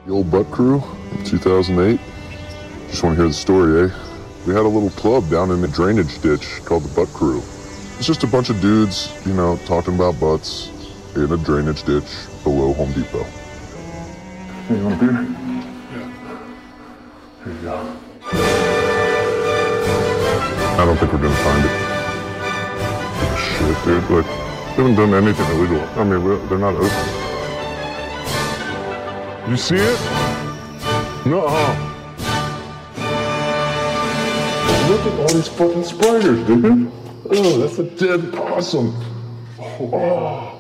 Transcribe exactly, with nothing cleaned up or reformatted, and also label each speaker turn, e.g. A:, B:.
A: The old Butt Crew in two thousand eight. Just want to hear the story, eh? We had a little club down in a drainage ditch called the Butt Crew. It's just a bunch of dudes, you know, talking about butts in a drainage ditch below Home Depot. Hey, you want a beer? Yeah. Here you go. I don't think we're gonna find it. Shit, dude. Like, we haven't done anything illegal. I mean, we're, they're not open. You see it? Nuh-uh. Look at all these fucking spiders, dude. Oh, that's a dead possum. Oh.